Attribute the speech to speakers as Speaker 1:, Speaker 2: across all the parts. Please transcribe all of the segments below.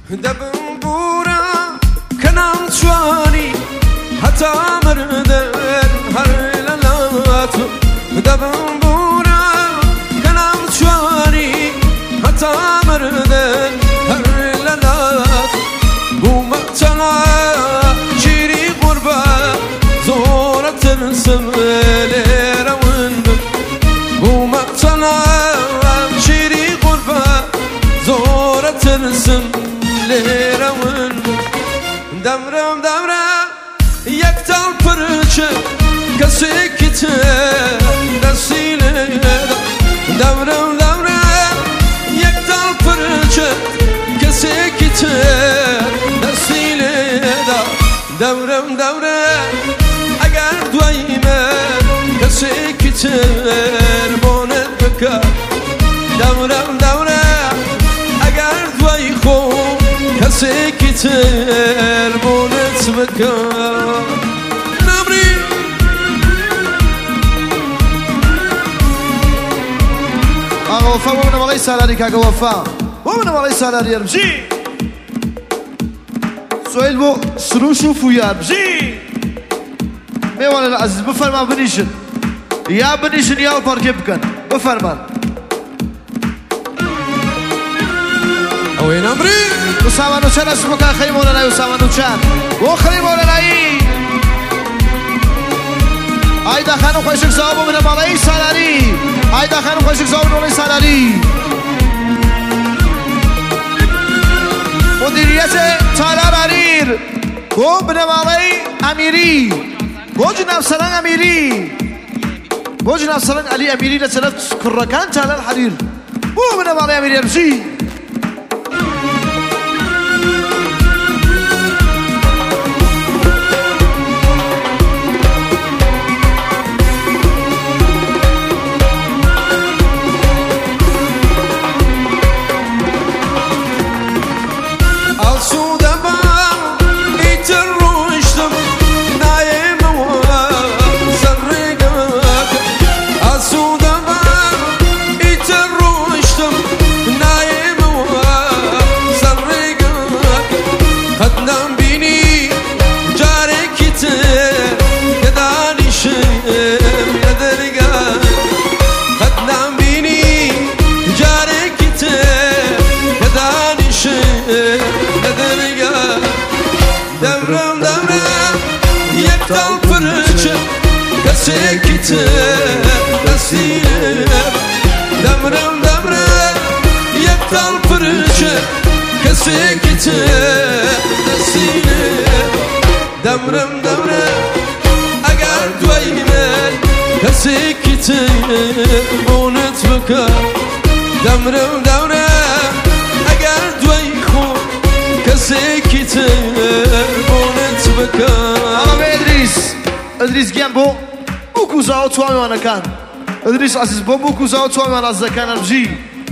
Speaker 1: دبم بورا کنم چوانی حتی مردن هر لالاتو دبم بورا کنم چوانی حتی مردن هر لالاتو بو مقتلا شیری قربا زورة ترسم لیرون بو مقتلا شیری قربا زورة ترسم لیرون دمرم دمرم یک تال پرچه کسی کته دستیله دمرم دمرم یک تال پرچه کسی کته دستیله دمرم دمرم اگر دویمه کسی کته بانت بکر دمرم دمرم اگر دوی خوب کسی کتر بونت بکن نمری آقا وفا بومنم آقای سالاری که آقا وفا بومنم آقای سالاری بجی سویل بو سروش و فویار بجی میوان العزیز بفرما بنیشن یا بنیشن یا پارکه بکن بفرما اوی نمری أسامة نوشان اسمك أخي مولانا أسامة نوشان وأخري مولانا أيضا خانو خوشك زوابو من مالي سالاري أيضا خانو خوشك زوابو من مالي سالاري مديرية تالار عرير بو من مالي أميري بو جناب سلام أميري بو جناب سلام علي أميري لسلف كركان تالار حرير بو من مالي أميري أمشي دمرم دمرم یک تال پرچه کسی کته دستیله دمرم دمرم یک تال پرچه کسی کته دستیله دمرم دمرم اگر دویمه کسی کته بونت بکر دمرم دمرم اگر دوی خوب کسی کته بونت بکن آقا ادریس گیم بو کوزاو توامي وانا كان ادریس عزیز بو کوزاو توامي وانا زكان البجي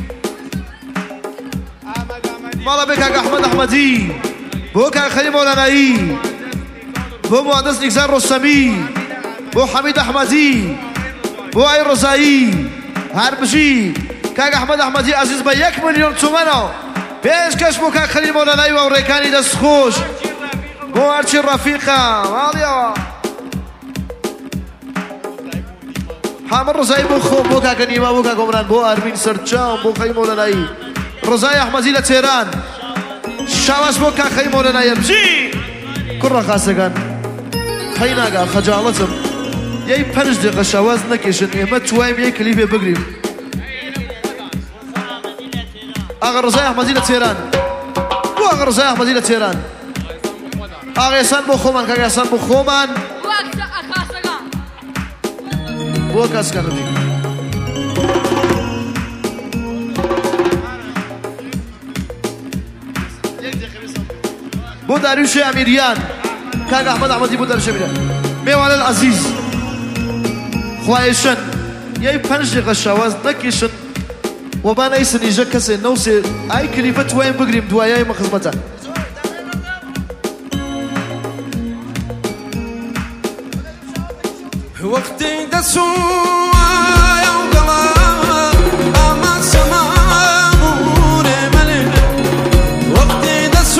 Speaker 1: مالا بك احمد احمدي بو كان خليل مولاناي بو مهندس نكزان رسمي بو حميد احمدي بو اي رزاي هربجي كاك احمد احمدي عزيز با 1 مليون تومانو پیشکش بو که خلیل مولانایی و ریکانی دست خوش بو هرچی رفیقه مالیا حامر رضایی بو خوب بو که نیما بو که گمران بو ارمین سرچام بو خلیل مولانایی رضای احمدی لتیران شواز بو که خلیل مولانایی بجی کر خاصگان خیناگا خجالتم یه 5 دقیقه شواز نکشن احمد توایم یه کلیپ بگریم آقا رضای احمدی لتیران بو آقا رضای احمدی لتیران آقا یسان بو خومن که یسان بو خومن بو کس کنه بو داریوش امیریان که احمد احمدی بو داریوش امیریان میوان العزیز خواهشن یه 5 دقیقه شواز نکشن وبانا يسني جكس نوسي اي كليفت وين بقريم دواياي مخزمته وقتي دسوا يا وقلا اما سما بور ملك وقتي دسوا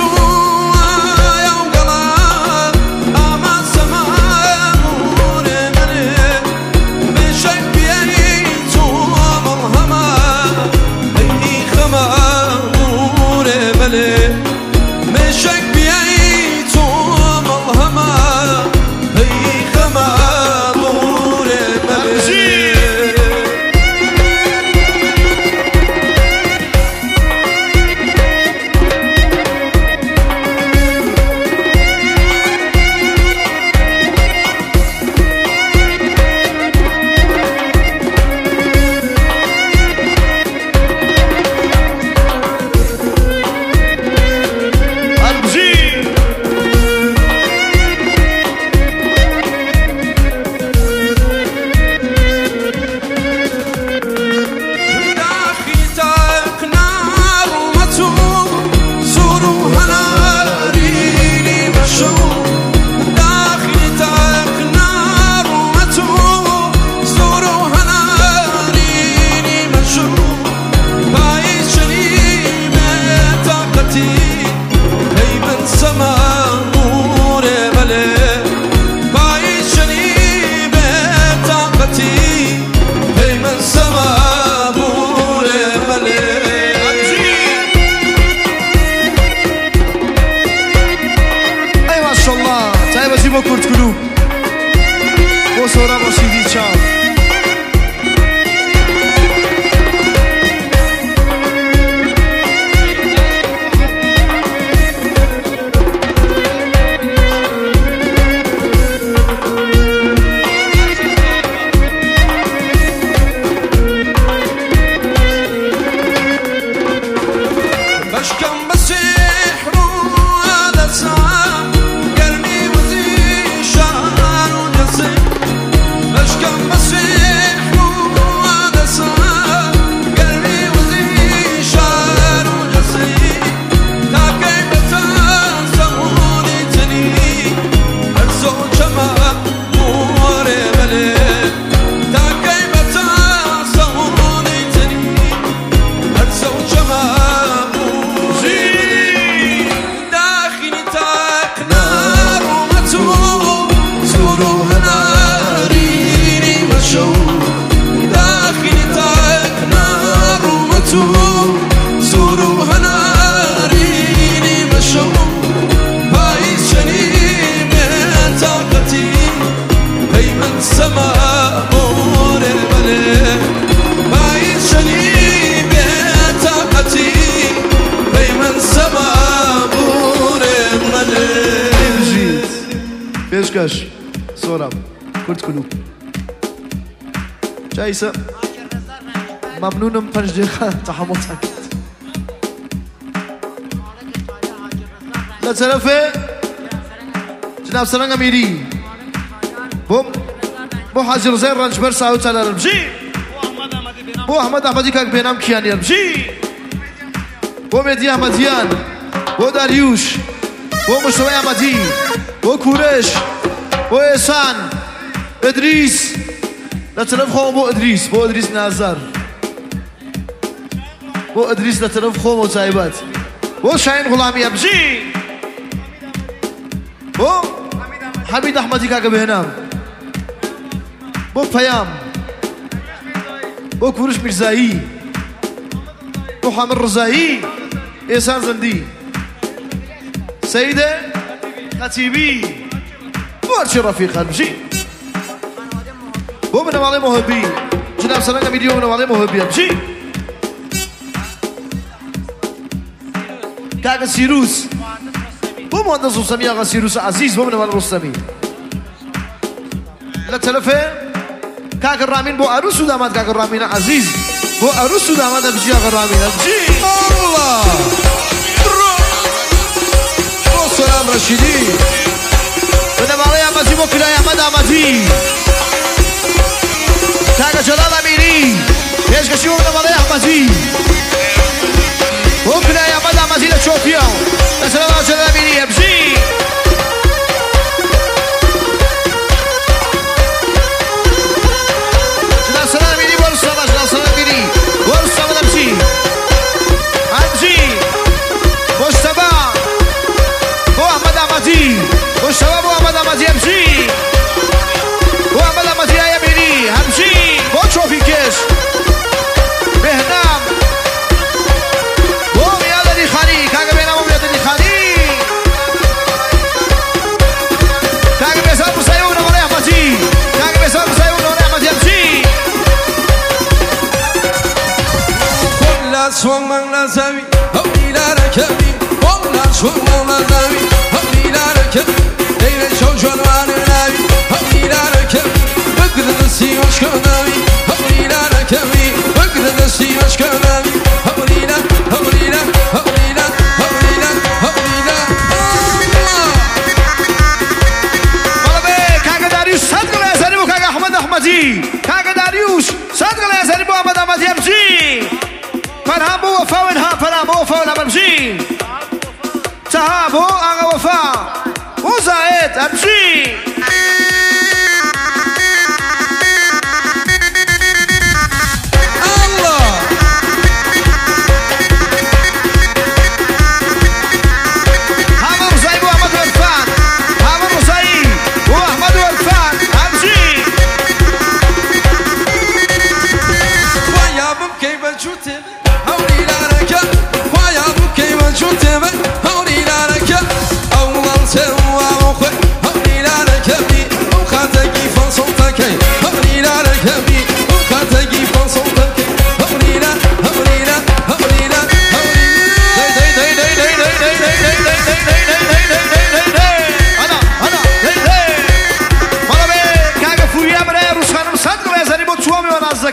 Speaker 1: سورا با سیدی چام بيشكش صورة كنت كلو جايسة ممنون من 5 دقيقة تحمل ساكت لا طرفه جناب سرنگ امیری بو حاجی رضای رنجبر ساو تعالی بجی بو احمد احمدی که بینام کیانیان بجی بو مهدی احمدیان بو داریوش بو مصطفی احمدی بو کورش بو احسان ادریس لطرف خوم بو ادریس نازر بو ادریس لطرف خوم و تایبت بو شاین غلامی بجی بو حمید احمدی که بینام بو پیام بو کورش میرزایی بو حامد رضایی احسان زندی سید خطیبی بو هرچی رفیق بجی بو منوالی محبی جناب سرنگ امیری و منوالی محبی بجی کاغ سیروس بو مهندس رستمی آقا سیروس عزیز بو منوال رستمی لطرفه کاغ رامین بو عروس و داماد کاغ رامین عزیز بو عروس و داماد بجی آقا رامین بجی الله بو سلام رشیدی منوالی احمدی بو کلای احمد احمدی کاغ جلال امیری پیشکشی بو منوالی احمدی بو کلای احمد احمدی لچوپیا سلام جلال امیری بجی مشتبه بو احمد احمدی همچی بو احمد احمدی همینی همچی با چوفی کش بهنام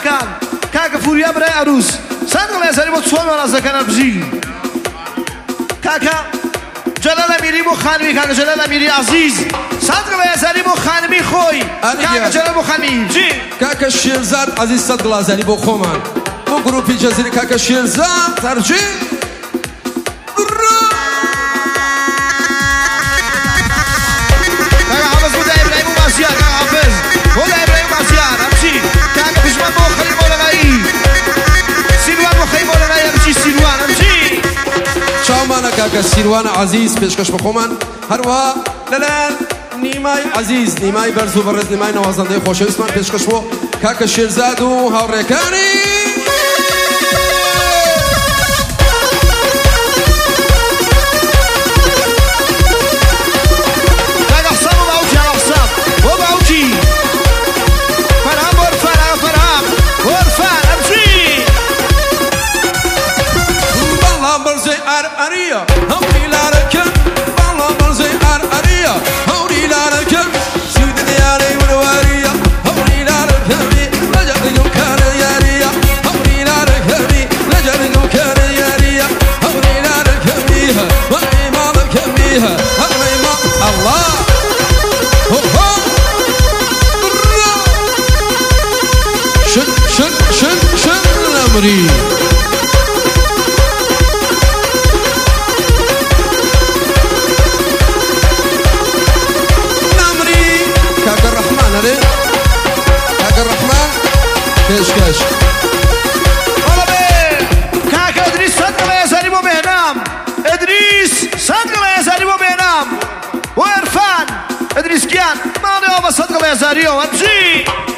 Speaker 1: براکان کاکە فوریا برای عروس سەد گڵێزاری بۆ چۆن وەڵازەکەنە بژی کاکە جەلال ئەمیری بۆ خانمی کاکە جەلال ئەمیری عەزیز سەد گڵێزاری بۆ خانمی خۆی کاکە جەلال بۆ خانمی بژی
Speaker 2: کاکە شێرزاد عەزیز سەد گڵازاری بۆ خۆمان بۆ گروپی جەزیرە کاکە شێرزاد تەرجێ کاکە سیروان عزیز پێشکەش بخۆمان هەروە لەلایەن نیمای عزیز نیمای بەرز و بەڕێز نیمای نەوازەندەی خۆشەویستمان پێشکەش بۆ کاکە شێرزاد و هاوڕێکانی نمری کاکە ڕەحمان هەرێ کاکە ڕەحمان پێشکەش
Speaker 1: کاکە ئەدریس سەد گڵێزاری بۆ بێنام ئەدریس سەد گڵێزاری بۆ بێنام بۆ عێرفان ئەدریس گیان ماڵێەوە بە سەد گڵێزاریەوە بژی